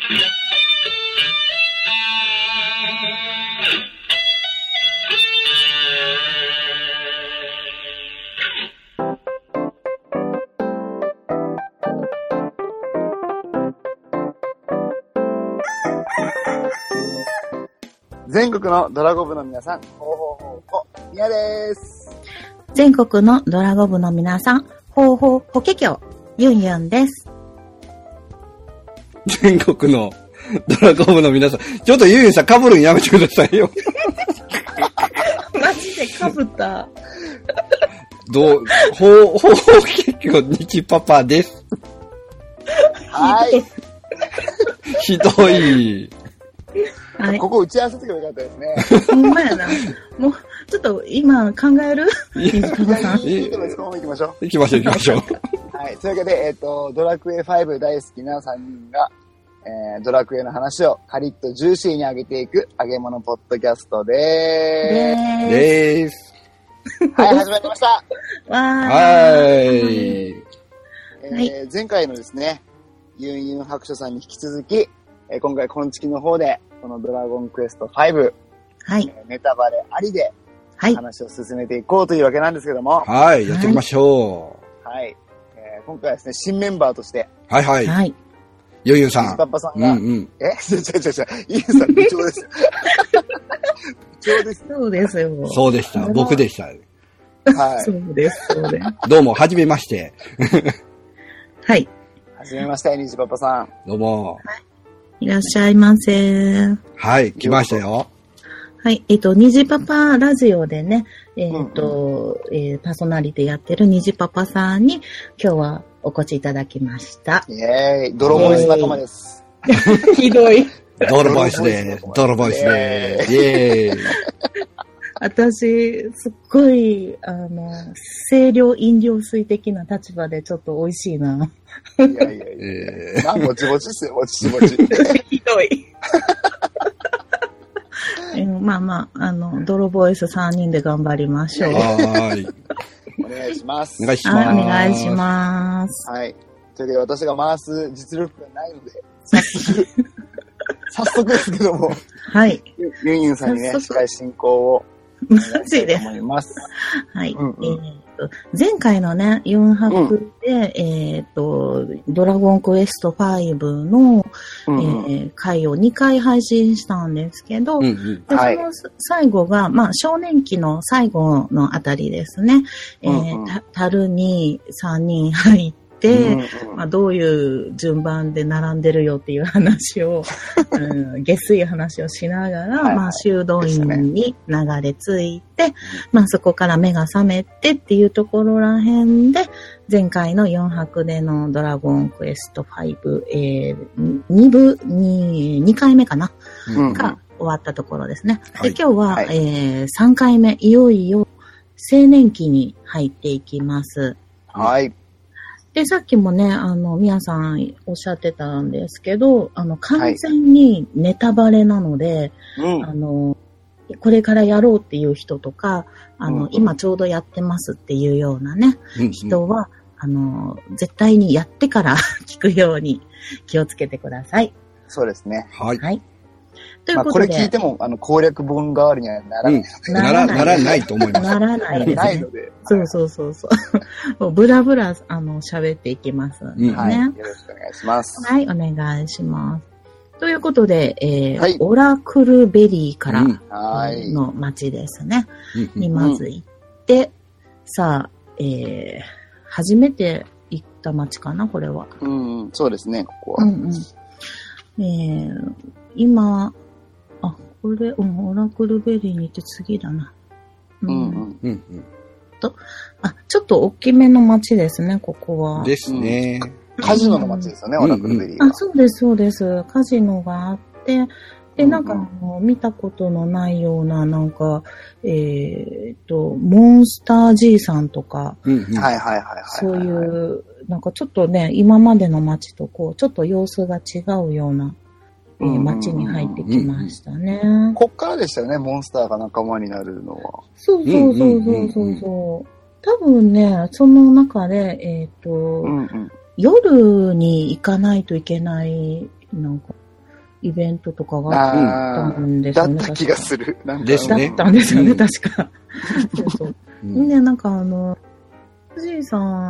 全国のドラゴ部の皆さん、ほうほうほうほ、みやです。 全国のドラゴ部の皆さん、ほうほうほけきょ、ゆんゆんです。 全国のドラゴ部の皆さん、ちょっとゆんゆんさん被るんやめてくださいよ。 マジで被った。 ほうほうけきょ、日パパです。 はい。 ひどい。 はい、 ここ打ち合わせとけばよかったですね。 ほんまやな。もう、ちょっと今考える？ いいとこです。このまま行きましょう。 行きましょう。 はい。というわけで、ドラクエ5大好きな3人が、ドラクエの話をカリッとジューシーに上げていく揚げ物ポッドキャストでーす。はい、始まりました。 はい。 前回のですね、ユンユン白書さんに引き続き、今回、今月の方で、このドラゴンクエスト5、 はい。 ネタバレありで、話を進めていこうというわけなんですけども。 はい、やっていきましょう。はい。今回はですね、新メンバーとして。 はい。ゆうゆうさん。 パパさんが。違う。ゆうさん、部長ですよ。部長です。 そうですよ。 そうでした。僕でした。 はい。 そうです。 どうも、はじめまして。 はい。 はじめまして、にじパパさん。 どうも。 いらっしゃいませ。 はい、来ましたよ。 はい、にじパパラジオでね、パーソナリティやってるにじパパさんに今日はお越しいただきました。 イェーイ、ドロボイス仲間です。 ひどい。 ドロボイスでーす。イェーイ。 私、すっごい、清涼飲料水的な立場でちょっと美味しいな。 いや。まあ、もちもちっすよ、もち。 ひどい。まあ、ドロボイス3人で頑張りましょう。 はい。お願いします。 お願いします。 はい。というわけで私が回す実力がないので、早速ですけども。はい。ユンユンさんにね、司会進行を。 マジで。はい。前回のね、4泊で、ドラゴンクエスト5の、回を2回配信したんですけど、その最後が、まあ、少年期の最後のあたりですね。樽に3人入って、まあ、どういう順番で並んでるよっていう話を、下水話をしながら、まあ、修道院に流れ着いて、まあ、そこから目が覚めてっていうところらへんで、前回の4泊でのドラゴンクエスト5、2回目かな、が終わったところですね。で、今日は、3回目、いよいよ青年期に入っていきます。 はい。 で、さっきもね、みやさんおっしゃってたんですけど、完全にネタバレなので、これからやろうっていう人とか、今ちょうどやってますっていうようなね、人は、絶対にやってから聞くように気をつけてください。 そうですね。 はい。 ということで。 これ聞いても、攻略本代わりにはならない。 ならないと思います。 ならないですね。 ないので。 そう。ブラブラ、喋っていきますね。 はい。よろしくお願いします。 はい、お願いします。ということで、オラクルベリーからの街ですね。にまず行って、さあ、初めて行った街かな、これは。 そうですね、ここは。 今、これ、オラクルベリーに行って次だな。ちょっと大きめの街ですね、ここは。 ですね。 カジノの街ですよね、オラクルベリーは。 そうです。カジノがあって、で、なんか見たことのないような、なんか、モンスター G さんとか、そういう、なんかちょっとね、今までの街とこう、ちょっと様子が違うような、街に入ってきましたね。 こっからでしたよね、モンスターが仲間になるのは。 そう。多分ね、その中で、夜に行かないといけない、なんか、 イベントとかがあったんですよね。 だった気がする。 ですね。 だったんですよね、確か。そうそう。ね、なんか藤井さん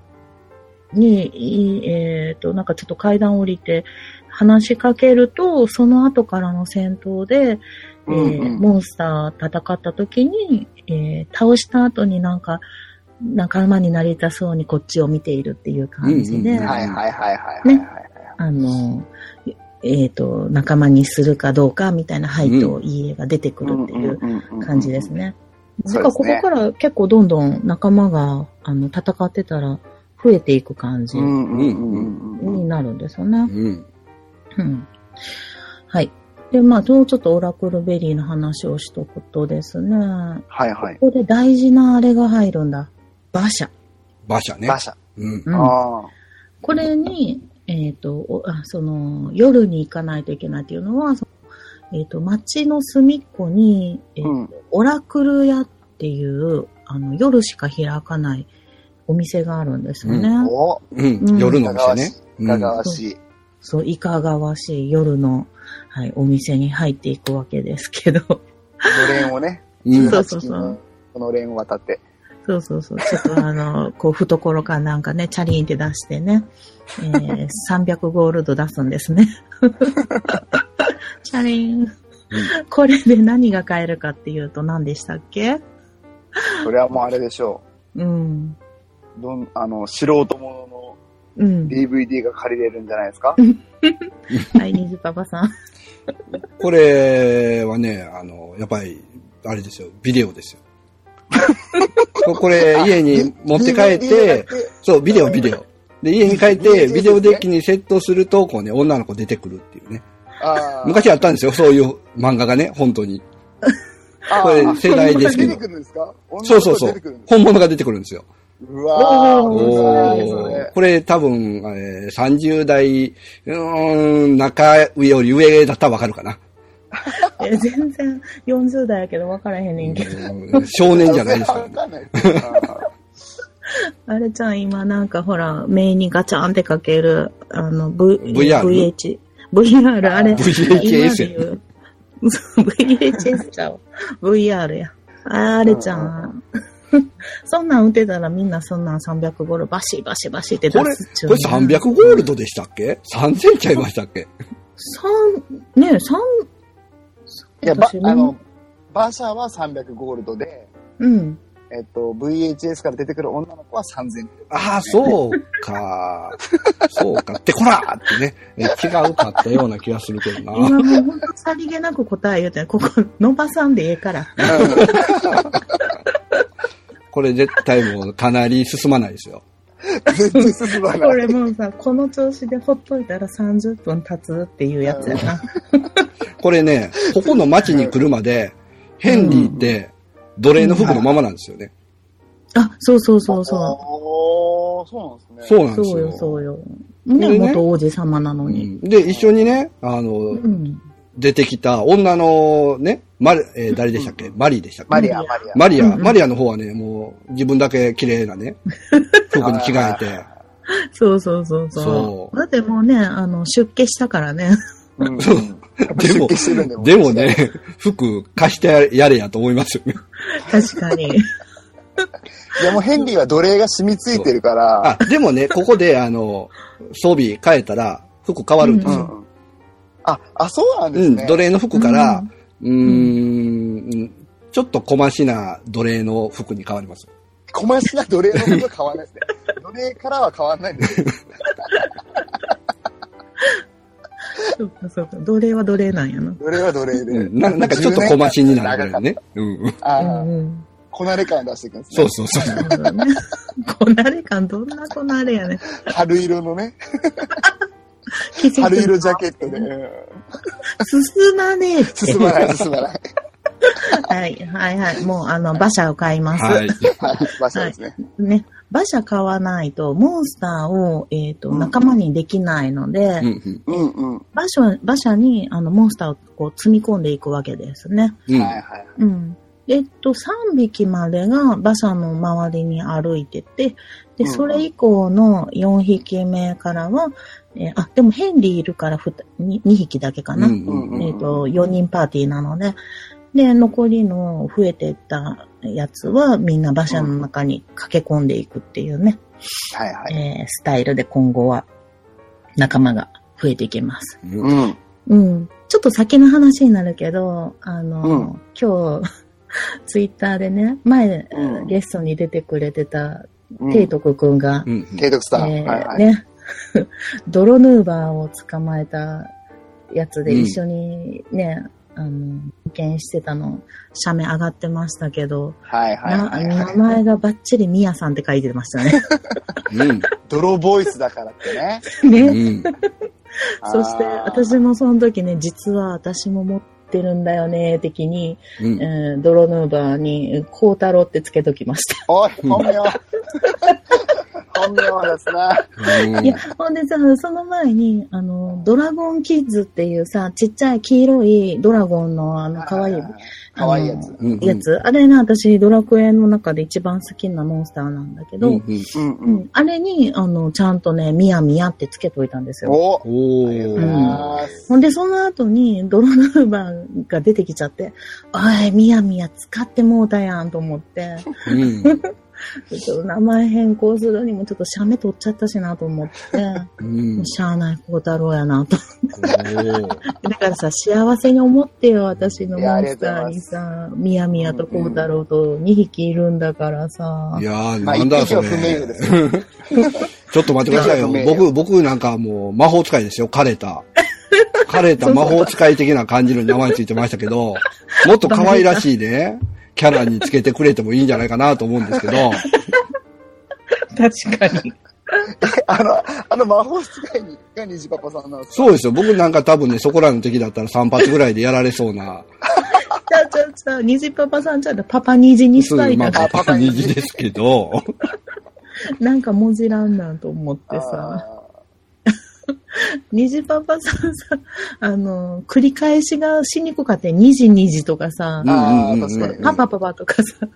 に、なんかちょっと階段降りて話しかけると、その後からの戦闘で、モンスター戦った時に、倒した後になんか仲間になりたそうにこっちを見ているっていう感じで、 はいはいはいはい。 ね、仲間にするかどうかみたいなはいといいえが出てくるっていう感じですね。だからここから結構どんどん仲間が戦ってたら増えていく感じになるんですよね。はい。で、まあ、ちょっとオラクルベリーの話をしとくとですね。 はいはい。 ここで大事なあれが入るんだ。馬車。 馬車ね。 馬車。 これに、夜に行かないといけないっていうのは、街の隅っこに、オラクル屋っていう、夜しか開かないお店があるんですよね。 夜のお店ね。 いかがわしい。 そう、いかがわしい夜の、はい、お店に入っていくわけですけど。のれんをね。 そうそうそう。 このれんを渡って。 そうそうそう。ちょっとこう、懐かなんかね、チャリンって出してね、300ゴールド出すんですね。チャリン。これで何が買えるかっていうと何でしたっけ？ それはもうあれでしょう。素人ものの DVD が借りれるんじゃないですか？ はい、虹パパさん。 これはね、やっぱり、あれですよ、ビデオですよ。これ、家に持って帰って、そう、ビデオ。で、家に帰って、ビデオデッキにセットすると、こうね、女の子出てくるっていうね。昔あったんですよ、そういう漫画がね、本当に。これ、世代ですけど。そう。本物が出てくるんですよ。 うわー、 これ多分、30代、中より上だったらわかるかな。 全然40代やけど分からへんねんけど。 少年じゃないですか、ね。 あれちゃん今なんかほら、目にガチャンってかける、 VR？ VR、あれ。 VHS。 VHS ちゃう。VR や。あれちゃん。そんなん売ってたらみんなそんなん300ゴールドバシバシって出すっちゅう。 これ300ゴールドでしたっけ ?3000 ちゃいましたっけいや、馬車は300ゴールドで、VHS から出てくる女の子は3000。 ああ、そうか。そうか。ってこらーってね、違うかったような気がするけどな。 今もう本当さりげなく答え言うて、ここ伸ばさんでええから。これ絶対もうかなり進まないですよ。 全然進まない。 これもうさ、この調子でほっといたら30分経つっていうやつやな。 これね、ここの街に来るまで、ヘンリーって奴隷の服のままなんですよね。 そう。 そうなんですね。 そうなんですよ。 そうよ。ね、元王子様なのに。 で、一緒にね、出てきた女のね、誰でしたっけ？マリーでしたっけ？マリアの方はね、もう自分だけ綺麗なね、服に着替えて。 そう。だってもうね、出家したからね。 でもね、服貸してやれやと思いますよね。 確かに。 いやもうヘンリーは奴隷が染みついてるから。 でもね、ここで装備変えたら服変わるんですよ。 そうなんですね。 奴隷の服から、ちょっと小増しな奴隷の服に変わります。 小増しな奴隷の服は変わらないですね。奴隷からは変わらないんですよ。 そうか。奴隷は奴隷なんやな。 奴隷は奴隷で。 なんかちょっと小増しになるぐらいね。 こなれ感出していくんですね。 そう。 こなれ感、どんなこなれやね。 春色のね。春色ジャケットで。 進まねえ。 進まない。 はい。もう、馬車を買います。 はい。馬車ですね。 ね。馬車買わないと、モンスターを、仲間にできないので、馬車に、モンスターをこう積み込んでいくわけですね。3匹までが馬車の周りに歩いてて、で、それ以降の4匹目からは、 でもヘンリーいるから2匹だけかな。4人パーティーなので、で、残りの増えていったやつはみんな馬車の中に駆け込んでいくっていうね。 はいはい。 スタイルで今後は仲間が増えていきます。ちょっと先の話になるけど、今日、ツイッターでね、前、ゲストに出てくれてた、提督くんが、 提督さん、 ね、泥ヌーバーを捕まえたやつで一緒にね、保険してたの、写メ上がってましたけど、名前がバッチリミヤさんって書いてましたね。 泥ボイスだからってね。 ね。そして、私もその時ね、実は私も持ってるんだよね、的に、泥ヌーバーに、コウタロってつけときました。 おい、本名本名ですな。 いや、ほんでさ、その前に、ドラゴンキッズっていうさ、ちっちゃい黄色いドラゴンの可愛いやつ。あれね、私、ドラクエの中で一番好きなモンスターなんだけど、あれに、ちゃんとね、ミヤミヤってつけといたんですよ。ほんで、その後に、ドロヌーバーが出てきちゃって、おい、ミヤミヤ使ってもうたやんと思って、名前変更するにもちょっと写メ取っちゃったしなと思って、しゃあない孝太郎やなと思って。だからさ、幸せに思ってよ、私のモンスターにさ、ミヤミヤと孝太郎と2匹いるんだからさ。 いやー、なんだそれ。ちょっと待ってくださいよ。僕なんかもう魔法使いですよ、枯れた魔法使い的な感じの名前ついてましたけど、もっと可愛らしいね。キャラにつけてくれてもいいんじゃないかなと思うんですけど。 確かに。 魔法使いが虹パパさんなんですか？ そうですよ。僕なんか多分ね、そこらの敵だったら3発ぐらいでやられそうな。 虹パパさんちゃんとパパ虹にしたいな。 パパ虹ですけど。 なんか文字らんなと思ってさ。虹パパさんさ、繰り返しがしにくかって、にじにじとかさ、パパパパとかさ、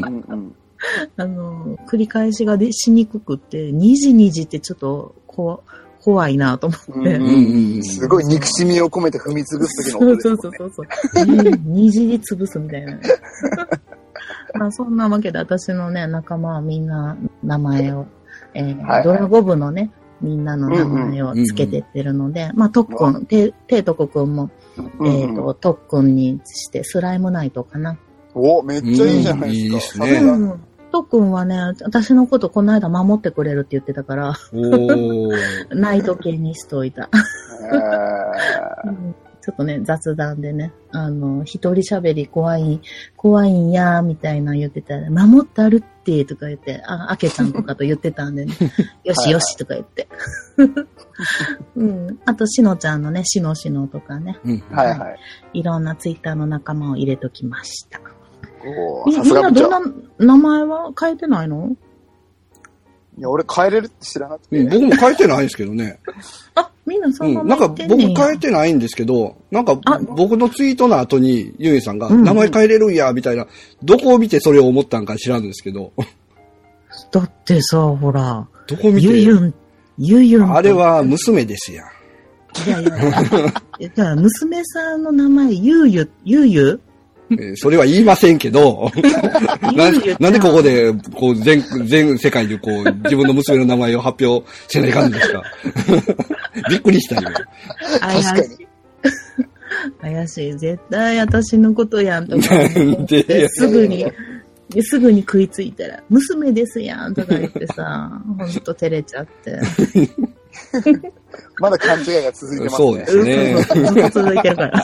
繰り返しがしにくくって、にじにじってちょっと怖いなと思って。 すごい憎しみを込めて踏み潰す時の音ですね。 そう。にじり潰すみたいな。まあそんなわけで私のね、仲間はみんな名前を、ドラゴ部のね、みんなの名前をつけてってるので、まあ、特訓、提督くんも、特訓にしてスライムナイトかな。 お、めっちゃいいじゃないですか。いいですね。 特訓はね、私のことこの間守ってくれるって言ってたから、ナイト系にしといた。ちょっとね、雑談でね、一人喋り怖いんやーみたいな言ってたら、守ってあるってとか言って、あけちゃんとかと言ってたんでね、よしよしとか言って。あと、しのちゃんのね、しのとかね、いろんなツイッターの仲間を入れときました。みんなどんな名前は変えてないの？ いや、俺変えれるって知らなくて。 僕も変えてないんですけどね。 みんなそのままなんか僕変えてないんですけど、なんか僕のツイートの後にゆいさんが名前変えれるんや、みたいな、どこを見てそれを思ったんか知らんですけど。 だってさ、ほら。 どこ見てゆゆん。 あれは娘ですやん。 いや、娘さんの名前、ゆゆそれは言いませんけど、なんでここで、こう、全世界でこう、自分の娘の名前を発表せないかんですか。びっくりしたよ。 怪しい。絶対私のことやんとか思ってすぐに食いついたら、娘ですやんとか言ってさ、ほんと照れちゃって。 まだ勘違いが続いてますね。 そうですね。 ずっと続いてるから。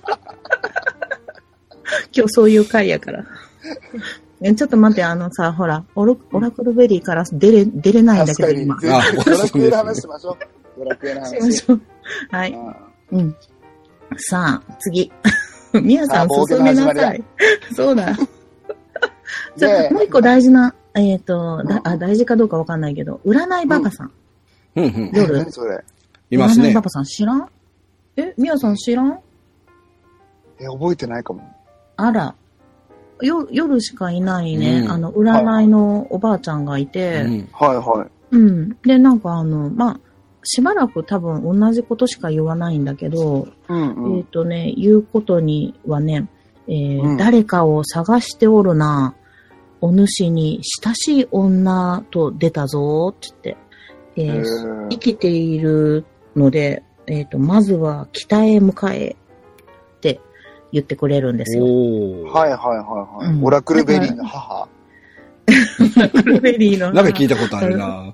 今日そういう回やから。ちょっっと待って、さ、ほら、オラクルベリーから出れないんだけど、今。 ドラクエの話しましょう。ドラクエの話。しましょう。 はい。さあ、次。みやさん、進めなさい。そうだ。じゃあ、もう一個大事な、大事かどうかわかんないけど、占いバカさん。夜。 何それ？ いますね。 占いバカさん知らん？みやさん知らん？ 覚えてないかも。 あら。夜しかいないね、占いのおばあちゃんがいて、 はいはい。 で、なんかまあ、 しばらく多分同じことしか言わないんだけど、言うことにはね、誰かを探しておるな、お主に親しい女と出たぞ、って言って、生きているので、まずは北へ向かえって言ってくれるんですよ。 はいはいはいはい。オラクルベリーの母。 オラクルベリーの母。 なんか聞いたことあるな。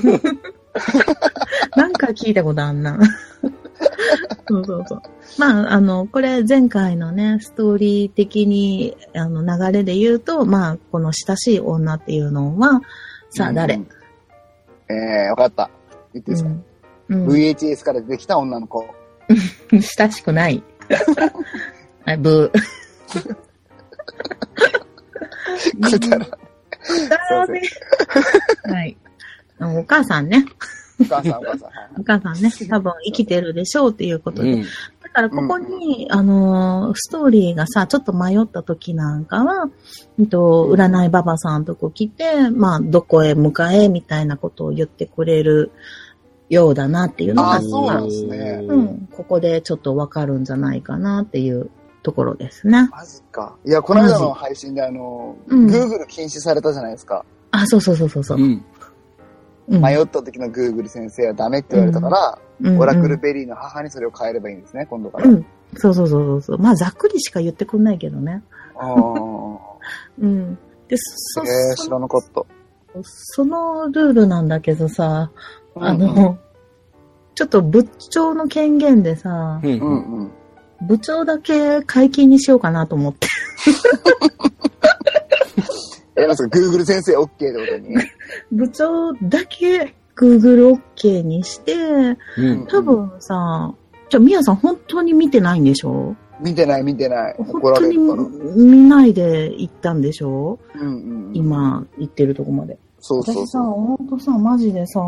なんか聞いたことあんな。そうそうそう。まあ、これ前回のね、ストーリー的に、流れで言うと、まあ、この親しい女っていうのは、さあ誰？ わかった。言っていいですか、VHS から出てきた女の子。 親しくない。はい、ブー。 くだらね。 はい。お母さんね。 お母さん。 お母さんね。多分生きてるでしょうっていうことで。だからここに、ストーリーがさ、ちょっと迷った時なんかは、占いババさんとこ来て、まあ、どこへ向かえみたいなことを言ってくれるようだなっていうのが、 そうなんですね。 ここでちょっとわかるんじゃないかなっていうところですね。 マジか。いや、この間の配信でGoogle 禁止されたじゃないですか。 あ、そう。 迷った時のGoogle 先生はダメって言われたから、オラクルベリーの母にそれを変えればいいんですね、今度から。 そう。まあ、ざっくりしか言ってくんないけどね。で、 知らなかった。 そのルールなんだけどさ、ちょっと部長の権限でさ、部長だけ解禁にしようかなと思って。 なんですか、Google 先生 OK ってことに部長だけ Google OK にして、多分さ、みやさん本当に見てないんでしょ？ 見てない。 本当に見ないで行ったんでしょ？今行ってるとこまで。そう。私さ、本当さ、マジでさ、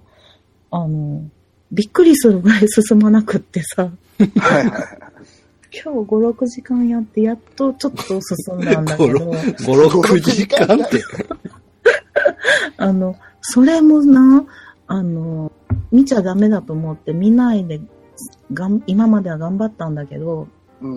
びっくりするぐらい進まなくってさ。今日5、6時間やってやっとちょっと進んだんだけど。 5、6時間って。 それもな、見ちゃダメだと思って見ないで、今までは頑張ったんだけど、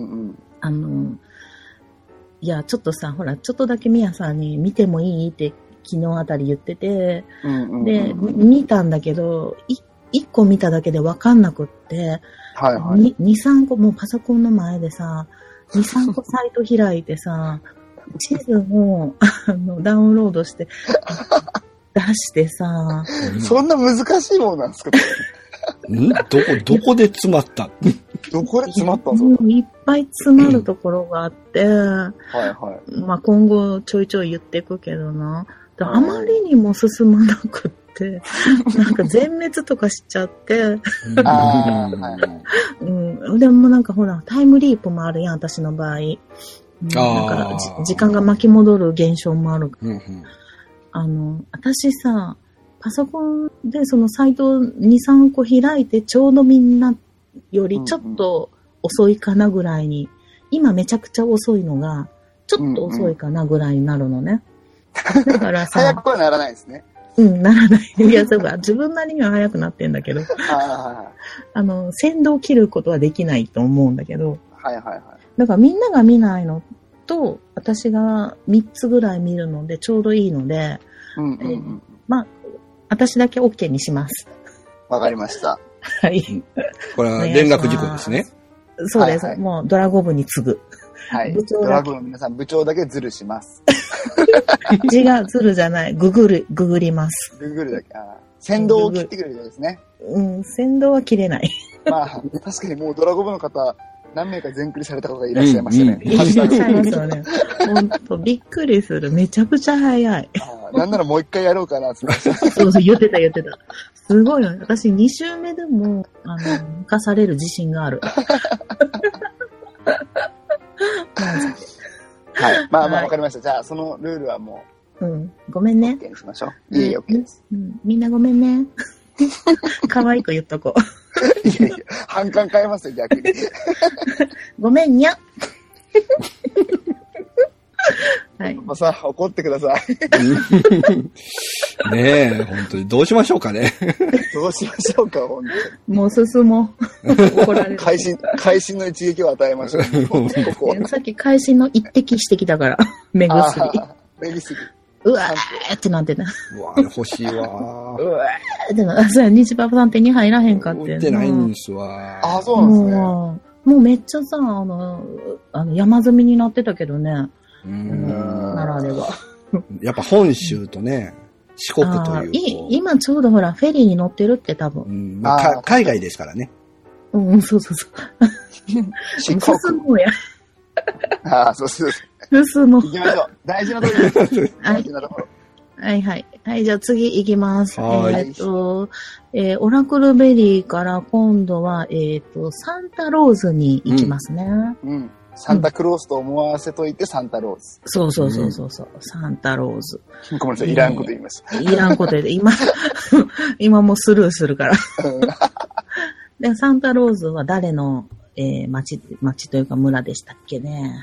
いや、ちょっとさ、ほら、ちょっとだけみやさんに見てもいいって昨日あたり言ってて、で、見たんだけど、1個見ただけで分かんなくって、2、3個、もうパソコンの前でさ、2、3個サイト開いてさ、地図もダウンロードして出してさ。 そんな難しいものなんですか？ どこで詰まったどこで詰まったんですか？ いっぱい詰まるところがあって、まあ今後ちょいちょい言っていくけどな。あまりにも進まなくって、なんか全滅とかしちゃって、でもなんかほら、タイムリープもあるやん、私の場合。なんか時間が巻き戻る現象もある。私さ、パソコンでそのサイト2、3個開いて、ちょうどみんなよりちょっと遅いかなぐらいに、今めちゃくちゃ遅いのが、ちょっと遅いかなぐらいになるのね。だからさ、 早くはならないですね。 ならない。いや、そうか、自分なりには早くなってんだけど、先導切ることはできないと思うんだけど、だからみんなが見ないのと、私が3つぐらい見るのでちょうどいいので、まあ、私だけ OK にします。 わかりました。 はい。 これは連絡事項ですね。 そうです。もうドラゴブに次ぐ。 ドラゴブの皆さん、部長だけズルします。 違う、ズルじゃない。ググります。 ググるだけ。先導を切ってくれるようですね。 先導は切れない。 まあ、確かにもうドラゴブの方、何名か全クリされた方がいらっしゃいましたね。 いらっしゃいますよね。ほんと、びっくりする。めちゃくちゃ早い。 なんならもう一回やろうかなって。 そう、言ってた。すごいよね。私2週目でも、抜かされる自信がある。 まあ、わかりました。じゃあ、そのルールはもう。ごめんね。 OK にしましょう。いい OK です。 みんなごめんね。可愛く言っとこう。 いや、反感変えますよ、逆に。 ごめんにゃ。 はい。 パパさん、怒ってください。 ねえ、本当に。どうしましょうかね。 どうしましょうか、本当に。 もう進もう。怒られる。 会心の一撃を与えましょう。ここさっき会心の一滴してきたから、目薬。 目薬。 うわーってなってた。 うわ、あれ欲しいわ。 うわーってな、そうや、日パパさん手に入らへんかって。 売ってないんですわ。 あ、そうなんですね。 もうめっちゃさ、山積みになってたけどね。奈良では。 やっぱ本州とね、四国という。 今ちょうどほら、フェリーに乗ってるって多分。 海外ですからね。 うん、そうそうそう。 進もうや。 ああ、そうそう。 進もう。 行きましょう。大事なところです。大事なところ。 はいはい。はい、じゃあ次行きます。 オラクルベリーから今度は、サンタローズに行きますね。 うん。サンタクロースと思わせといてサンタローズ。 そうそうそうそう。サンタローズ。 ごめんなさい、いらんこと言いました。 いらんことで、今もうスルーするから。で、サンタローズは誰の、町というか村でしたっけね。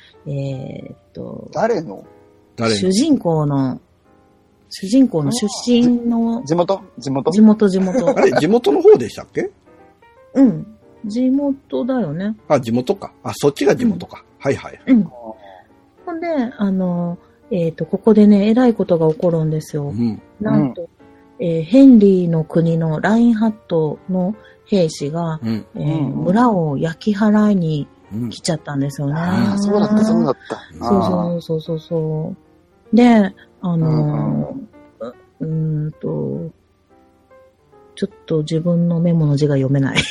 誰の主人公の出身の。 地元あれ、地元の方でしたっけ？ うん。地元だよね。 あ、地元か。あ、そっちが地元か。はいはい。 うん。ほんで、ここでね、えらいことが起こるんですよ。なんと、ヘンリーの国のラインハットの兵士が、村を焼き払いに来ちゃったんですよね。 ああ、そうだった。 そう。で、ちょっと自分のメモの字が読めない。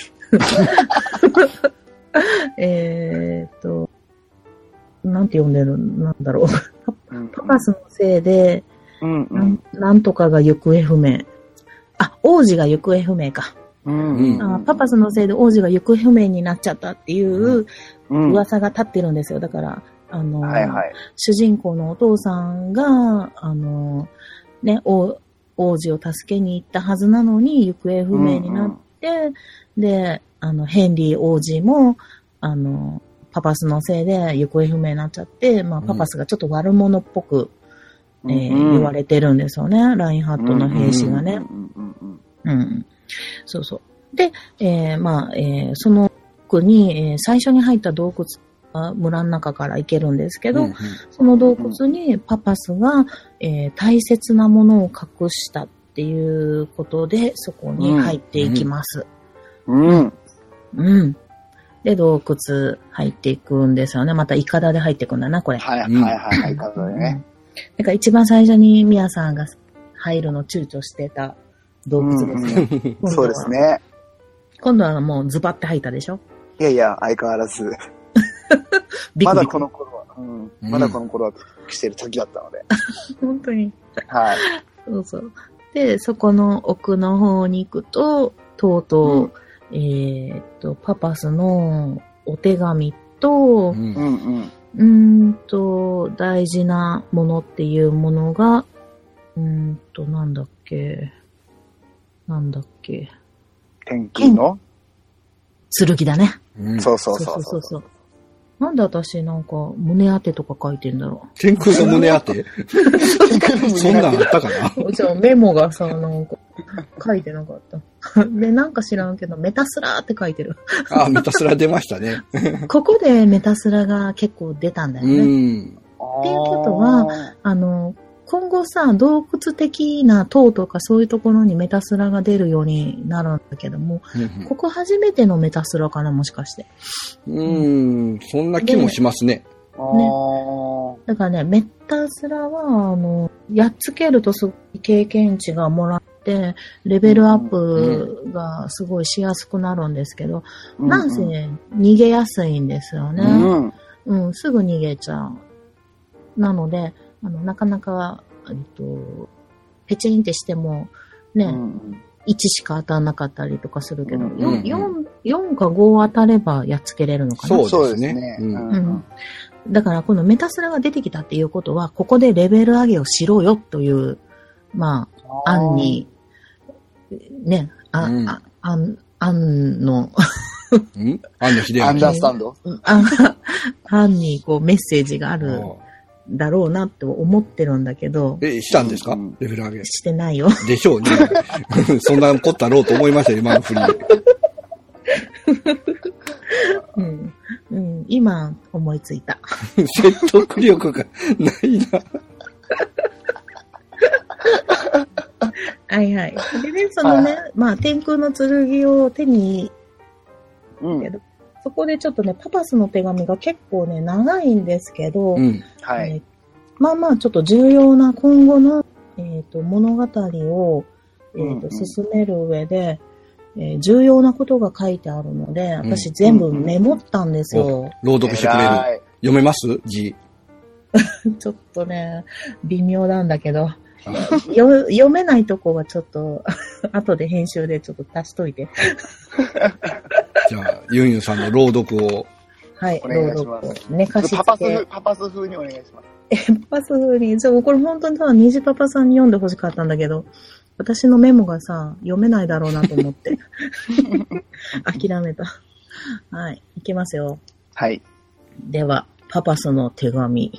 なんて読んでるなんだろう。パパスのせいで、なんとかが行方不明。あ、王子が行方不明か。パパスのせいで王子が行方不明になっちゃったっていう噂が立ってるんですよ。だから、主人公のお父さんが、王子を助けに行ったはずなのに行方不明になって、で、ヘンリー王子も、パパスのせいで行方不明になっちゃって、パパスがちょっと悪者っぽく、言われてるんですよね。ラインハットの兵士がね。そうそう。で、その奥に、最初に入った洞窟が村の中から行けるんですけど、その洞窟にパパスが、大切なものを隠したっていうことで、そこに入っていきます。で、洞窟入っていくんですよね。またイカダで入っていくんだな、これ。 イカダでね。 だから一番最初にミヤさんが入るの躊躇してた洞窟ですね。 そうですね。 今度はもうズバって入ったでしょ？ いやいや、相変わらず。まだこの頃はしてる時だったので。 本当に。 はい。 そうそう。で、そこの奥の方に行くと、とうとう、パパスのお手紙と、大事なものっていうものが、なんだっけ。 天気の剣だね。 そう。 なんで私なんか胸当てとか書いてんだろう。 天空の胸当てそんなんあったかなじゃあメモがさ、なんか書いてなかった。で、なんか知らんけど、メタスラーって書いてる。 あ、メタスラ出ましたね。 ここでメタスラが結構出たんだよね。っていうことは、今後さ、洞窟的な塔とかそういうところにメタスラが出るようになるんだけども、ここ初めてのメタスラかな、もしかして。 そんな気もしますね。 だからね、メタスラは、やっつけるとすごい経験値がもらって、レベルアップがすごいしやすくなるんですけど、なんせ逃げやすいんですよね。すぐ逃げちゃう。なので、なかなか、ペチンってしても、ね、1しか当たんなかったりとかするけど、4か5当たればやっつけれるのかな。 そうですね。 だから、このメタスラが出てきたっていうことは、ここでレベル上げをしろよという、案に、ね、案の、 安野秀明。 アンダースタンド案にこうメッセージがあるだろうなって思ってるんだけど。 したんですか、レベル上げ。 してないよ。 でしょうね。そんなことだろうと思いましたよ、今の振り。 今思いついた。 説得力がないな。 はいはい。でね、そのね、まあ、天空の剣を手に、そこでちょっとね、パパスの手紙が結構ね、長いんですけど、まあまあ、ちょっと重要な今後の、物語を、進める上で、重要なことが書いてあるので、私全部メモったんですよ。 朗読してくれる。読めます字。 ちょっとね、微妙なんだけど、読めないとこはちょっと、後で編集でちょっと足しといて。 じゃあ、ユンユンさんの朗読を。 はい、朗読を。 寝かしつけ。 パパス風にお願いします。 パパス風に。これ本当にさ、虹パパさんに読んでほしかったんだけど、私のメモがさ、読めないだろうなと思って。諦めた。はい、いきますよ。 はい。 では、パパスの手紙。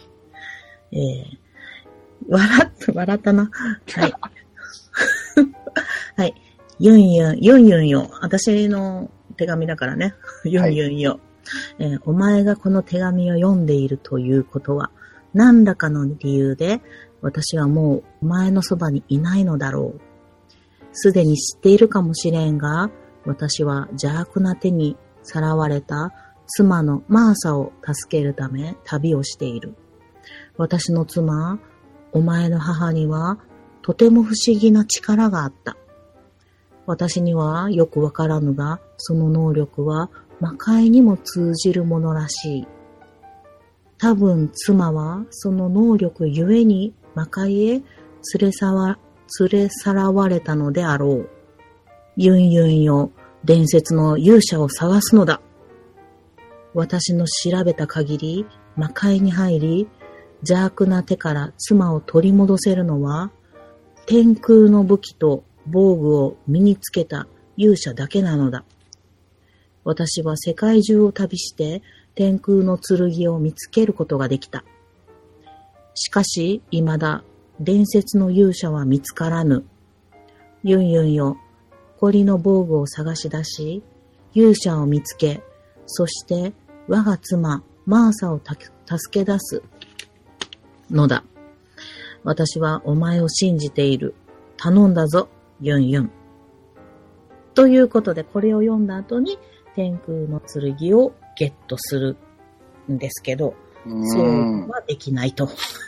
笑ったな。はい。はい。ユンユンよ。私の手紙だからね。ユンユンよ。お前がこの手紙を読んでいるということは、何らかの理由で、私はもうお前のそばにいないのだろう。すでに知っているかもしれんが、私は邪悪な手にさらわれた妻のマーサを助けるため旅をしている。私の妻、お前の母にはとても不思議な力があった。私にはよくわからぬが、その能力は魔界にも通じるものらしい。多分妻はその能力ゆえに魔界へ連れさらわれたのであろう。ユンユンよ、伝説の勇者を探すのだ。私の調べた限り、魔界に入り、邪悪な手から妻を取り戻せるのは、天空の武器と防具を身につけた勇者だけなのだ。私は世界中を旅して天空の剣を見つけることができた。しかし、未だ伝説の勇者は見つからぬ。ユンユンよ、誇りの防具を探し出し、勇者を見つけ、そして我が妻、マーサを助け出すのだ。私はお前を信じている。頼んだぞ、ユンユン。ということで、これを読んだ後に、天空の剣をゲットするんですけど、そうはできないと。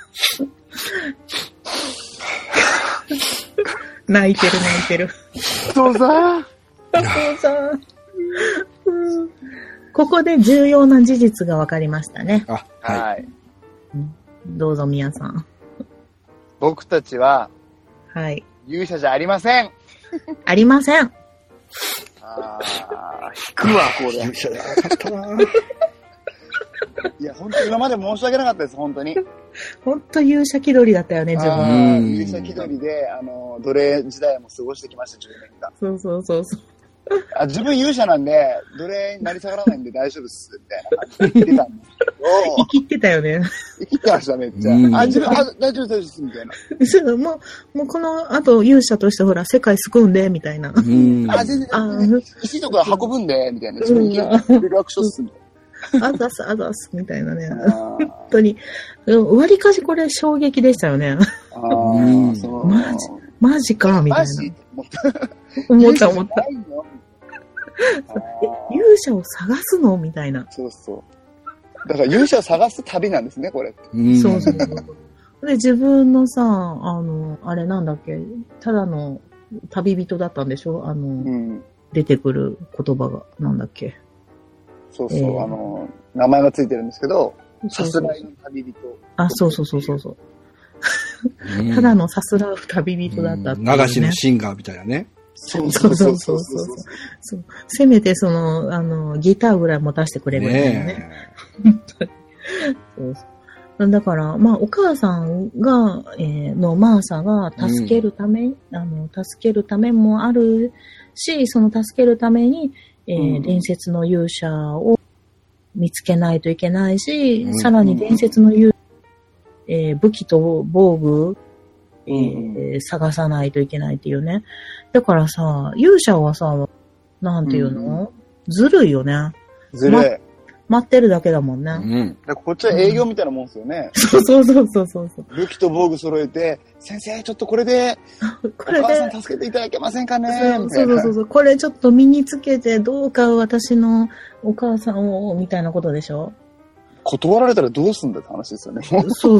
泣いてる。 そうさここで重要な事実が分かりましたね。 はい。 どうぞ、みやさん。 僕たちは、 はい。 勇者じゃありません。 ありません。 引くわ、これ。勇者じゃなかったな。いや、本当に今まで申し訳なかったです、本当に。 本当勇者気取りだったよね、自分。 勇者気取りで、奴隷時代も過ごしてきました、10年間。 そう。 自分勇者なんで、奴隷になり下がらないんで大丈夫っす、みたいな感じで言ってたんですけど。 生きってたよね。 生きてました、めっちゃ。自分、大丈夫です、みたいな。 そう、もうこの後勇者としてほら、世界救うんで、みたいな。 全然、石とか運ぶんで、みたいな。自分にリラクションする。 あざす、みたいなね。本当に。わりかしこれ衝撃でしたよね。マジか、みたいな。思った。勇者を探すのみたいな。 そう。だから勇者を探す旅なんですね、これ。 そう。で、自分のさ、あれなんだっけ、ただの旅人だったんでしょ出てくる言葉が、なんだっけ。 そう、名前がついてるんですけど、さすらいの旅人。 そう。ただのさすらう旅人だったっていう、ね。 流しのシンガーみたいなね。 そう。せめてギターぐらい持たせてくれるんだよね。そう。だから、まあ、お母さんが、のマーサが助けるためもあるし、その助けるために、伝説の勇者を見つけないといけないし、さらに伝説の勇者武器と防具、探さないといけないっていうね。だからさ、勇者はさ、なんていうの、ずるいよね。 ずるい。 待ってるだけだもんね。 うん。こっちは営業みたいなもんですよね。 そう。 武器と防具揃えて、先生、ちょっとこれで、お母さん助けていただけませんかねそう。これちょっと身につけて、どうか私のお母さんを、みたいなことでしょ？ 断られたらどうすんだって話ですよね。 そう。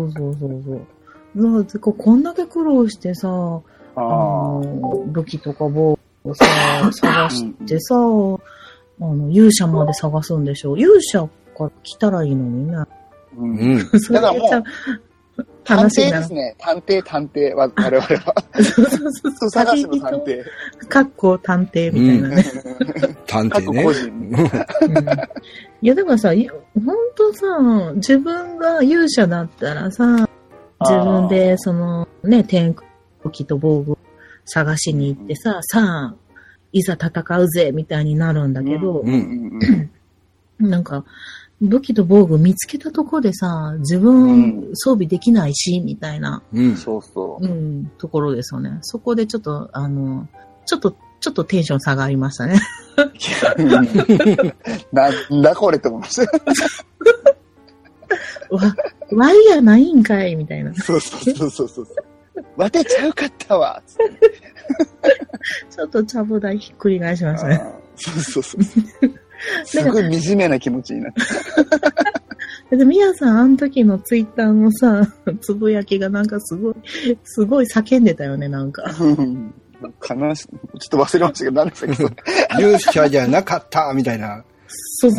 こんだけ苦労してさ、武器とか防具をさ、探してさ、勇者まで探すんでしょ。勇者から来たらいいのにね。 だからもう、探偵ですね。探偵は、我々は。そう探しの探偵。 かっこ探偵みたいなね。 探偵ね。 個人。 いや、だからさ、ほんとさ、自分が勇者だったらさ、自分でそのね、武器と防具探しに行ってさあ、いざ戦うぜみたいになるんだけど、なんか、武器と防具見つけたとこでさ、自分装備できないし、みたいな、 そうそう。 ところですよね。そこでちょっと、ちょっとテンション下がりましたね。 なんだこれって思いました。 ワイヤないんかいみたいな。 そう。わてちゃうかったわ。 ちょっとちゃぶ台ひっくり返しましたね。 そう。すごい惨めな気持ちになった。 で、みやさん、あの時のツイッターのさ、つぶやきがなんかすごい叫んでたよね、なんか。 悲しい。ちょっと忘れましたけど、何でしたっけ勇者じゃなかったみたいな。 そう。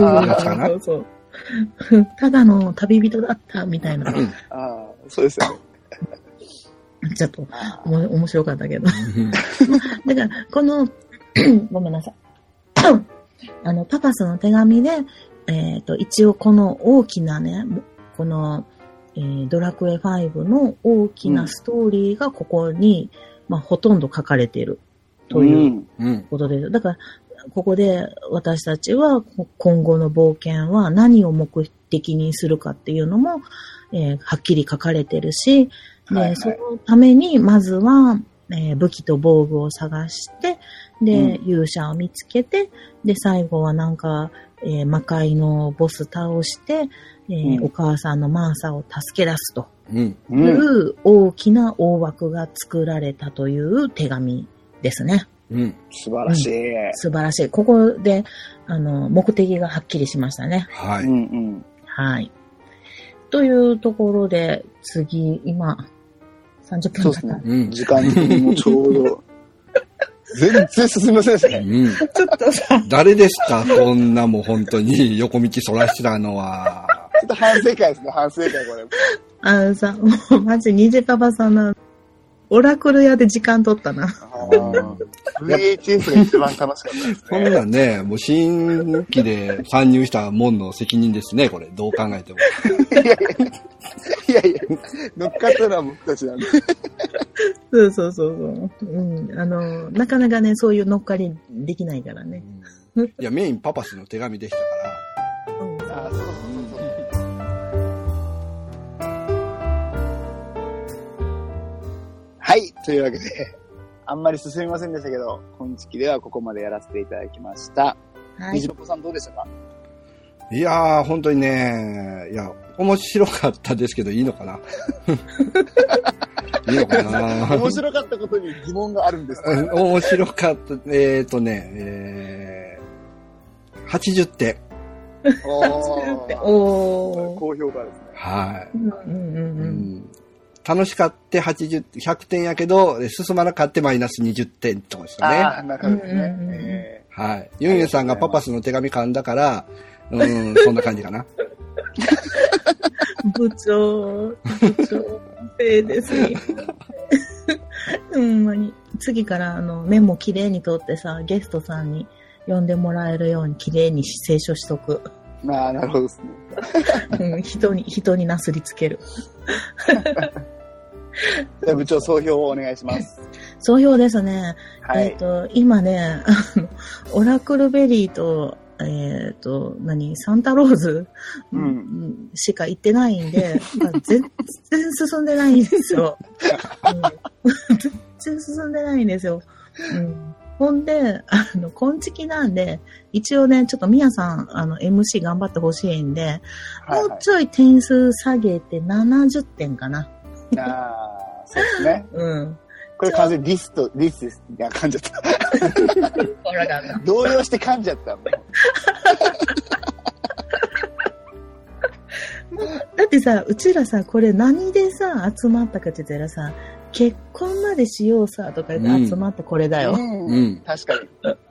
ただの旅人だったみたいな。 そうですよね。 ちょっと面白かったけど。だから、この、ごめんなさい。パパスの手紙で、一応この大きなね、この、ドラクエ5の大きなストーリーがここに、ほとんど書かれているということで、だから、ここで私たちは今後の冒険は何を目的にするかっていうのも、はっきり書かれてるし、で、そのためにまずは、武器と防具を探して、で、勇者を見つけて、で、最後はなんか、魔界のボス倒して、お母さんのマーサを助け出すという大きな大枠が作られたという手紙ですね。 素晴らしい。 素晴らしい。ここで、目的がはっきりしましたね。 はい。 はい。というところで、次、今、30分だった。そうですね。時間にもちょうど。全然進みませんですね。 ちょっとさ。 誰ですかこんなもう本当に横道そらしてたのは。 ちょっと反省会ですね、反省会これ。 さ、もうマジニジパパさんのオラクル屋で時間取ったな。 VHS が一番楽しかったですね。 そんなんね、もう新規で参入した門の責任ですね、これ。どう考えても。 いや、乗っかったのは僕たちなんで。 そう。なかなかね、そういう乗っかりできないからね。 いや、メインパパスの手紙でしたから。 そう。はい。というわけで、あんまり進みませんでしたけど、今期ではここまでやらせていただきました。はい。にじのこさんどうでしたか？ いやー、本当にね、面白かったですけど、いいのかな？いいのかな？ 面白かったことに疑問があるんですか？ 面白かった、80点。 高評価ですね。 はい。楽しかって100点やけど、進まなかってマイナス20点とかですよね。 なるほどね。 はい。ユンユンさんがパパスの手紙噛んだから、そんな感じかな。 部長、ですね。ほんまに。次からメモきれいに取ってさ、ゲストさんに呼んでもらえるようにきれいに清書しとく。 なるほどですね。人になすりつける。 じゃあ部長、総評をお願いします。 総評ですね。 はい、 今ね、オラクルベリーと、 サンタローズ、しか行ってないんで、全然進んでないんですよ。全然進んでないんですよ。ほんで、こんちきなんで、一応ね、ちょっとみやさん、MC 頑張ってほしいんで、もうちょい点数下げて70点かな。 そうですね。これ完全にディスです。いや、噛んじゃった。動揺して噛んじゃった。 だってさ、うちらさ、これ何でさ、集まったかって言ったらさ、結婚までしようさ、とか言って集まったこれだよ。 確か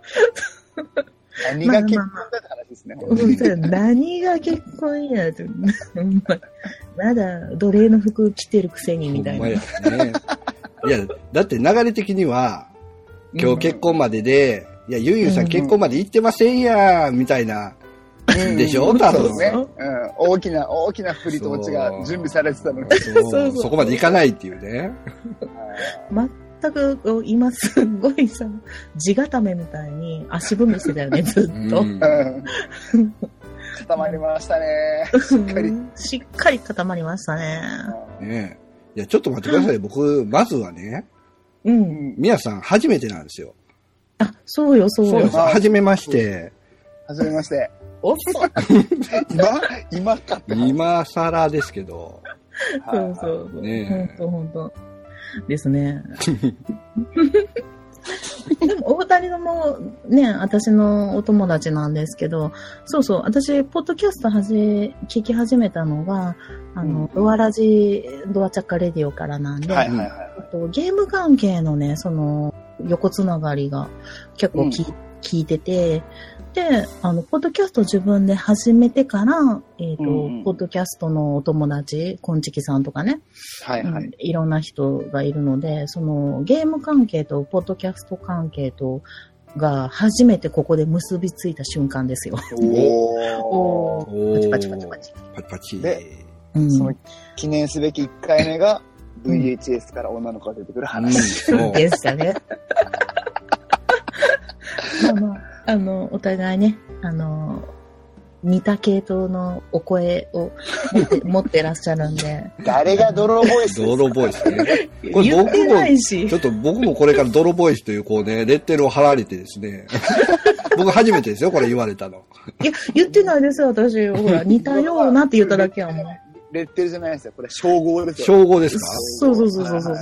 に。何が結婚だって話ですね。 何が結婚やって。まだ奴隷の服着てるくせにみたいな。 いや、だって流れ的には、今日結婚までで、いや、ゆうゆうさん結婚まで行ってませんやみたいな。でしょ多分。 そうですね。大きな振りとオチが準備されてたのに。 そこまで行かないっていうね。 全く、今すごいさ、地固めみたいに足踏みしてたよね、ずっと。 固まりましたね。 しっかり固まりましたね。 ねえ。いや、ちょっと待ってください。僕、まずはね、みやさん初めてなんですよ。 あ、そうよ。 はじめまして。 はじめまして。 遅い。 今か。 今更ですけど。 そう。ねえ。ほんと。ですね。でも、お二人ともね、私のお友達なんですけど、そう、私、ポッドキャスト聞き始めたのが、ドアラジ、ドアチャッカレディオからなんで、ゲーム関係のね、その、横つながりが結構聞いてて、で、ポッドキャスト自分で始めてから、ポッドキャストのお友達、こんちきさんとかね、いろんな人がいるので、その、ゲーム関係とポッドキャスト関係と、が初めてここで結びついた瞬間ですよ。パチパチ。 で、その記念すべき1回目が VHS から女の子が出てくる話。 でしたね。お互いね、似た系統のお声を持ってらっしゃるんで。 誰が泥ボイス泥ボイスね。 これ僕も、 ちょっと僕もこれから泥ボイスというこうね、レッテルを貼られてですね。僕初めてですよ、これ言われたの。 いや、言ってないですよ、私。ほら、似たようなって言っただけやもん。 レッテルじゃないですよ、これ称号ですよ。 称号ですか？ そう。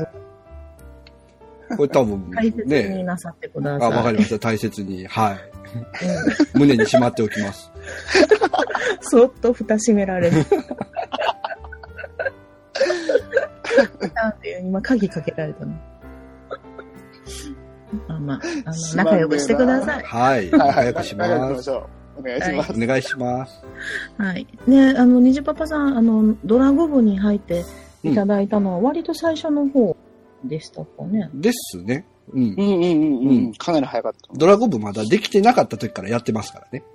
これ多分、 大切になさってください。 わかりました。大切に。はい。胸にしまっておきます。 そっと蓋閉められる。今、鍵かけられたの。仲良くしてください。 はい。仲良くします。 お願いします。 お願いします。 はい。ね、にじパパさん、ドラゴ部に入っていただいたのは割と最初の方でしたかね。 ですね。 かなり早かった。 ドラゴ部まだできてなかった時からやってますからね。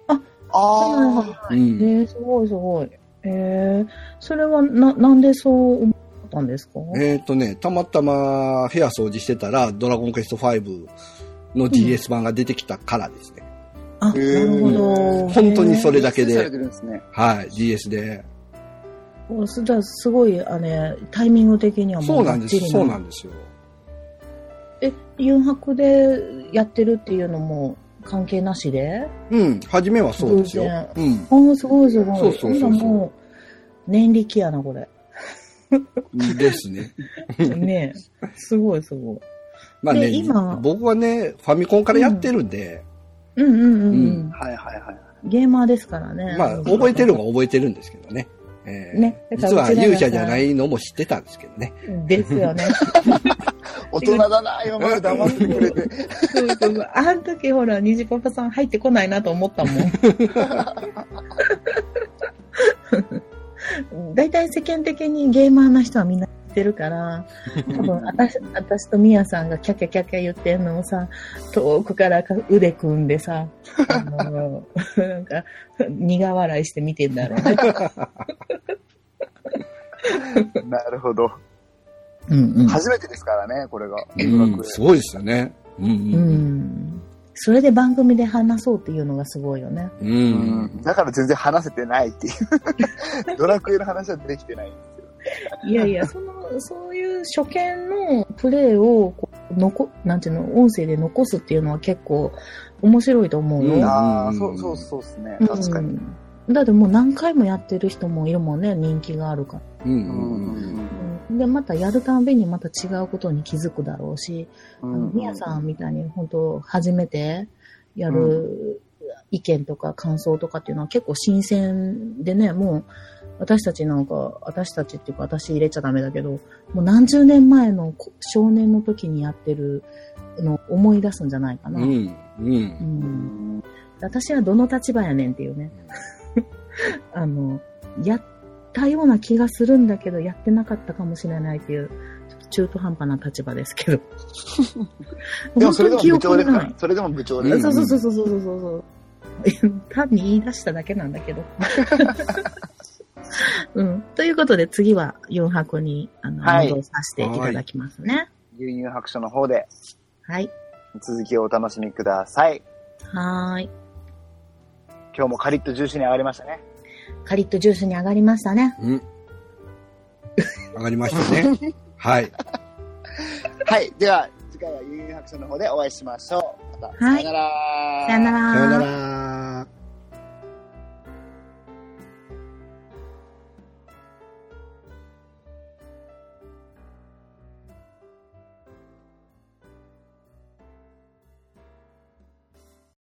すごい。それはなんでそう思ったんですか？ たまたま部屋掃除してたら、ドラゴンクエスト5の DS 版が出てきたからですね。 なるほど。 本当にそれだけで。 はい、 DS で。 すごい、タイミング的にはもうそうなんですよ。 ユンハクでやってるっていうのも関係なしで？ 初めはそうですよ。 すごい。そう。もう、念力やな、これ。 ですね。 ねすごい。 まあね、僕はね、ファミコンからやってるんで。 はい。 ゲーマーですからね。 まあ、覚えてるのは覚えてるんですけどね。実は勇者じゃないのも知ってたんですけどね。 ですよね。 大人だな、今まで黙ってくれて。 そう。あの時ほら、にじパパさん入ってこないなと思ったもん。大体世間的にゲーマーな人はみんな知ってるから、多分私とミヤさんがキャキャ言ってんのをさ、遠くから腕組んでさ、なんか苦笑いして見てんだろうね。 なるほど。初めてですからね、これが。 すごいですよね。 それで番組で話そうっていうのがすごいよね。 だから全然話せてないっていう。ドラクエの話はできてないんですよ。 いやいや、そういう初見のプレイをなんていうの、音声で残すっていうのは結構面白いと思うよ。 ああ、そうですね。確かに。 だってもう何回もやってる人もいるもんね、人気があるから。で、またやるたんびにまた違うことに気づくだろうし、みやさんみたいに本当初めてやる意見とか感想とかっていうのは結構新鮮でね、もう私たちっていうか私入れちゃダメだけど、もう何十年前の少年の時にやってるのを思い出すんじゃないかな。私はどの立場やねんっていうね。やったような気がするんだけど、やってなかったかもしれないっていう、ちょっと中途半端な立場ですけど。 でもそれでも部長ですから。それでも部長です。 そう。単に言い出しただけなんだけど。ということで次は4泊に戻させていただきますね。 牛乳白書の方で。 はい。 続きをお楽しみください。 はい。 今日もカリッとジューシーに上がりましたね。 カリッとジュースに上がりましたね。 上がりましたね。はい。 はい。では、次回は牛乳白書の方でお会いしましょう。また、さよなら。 さよなら。 さよなら。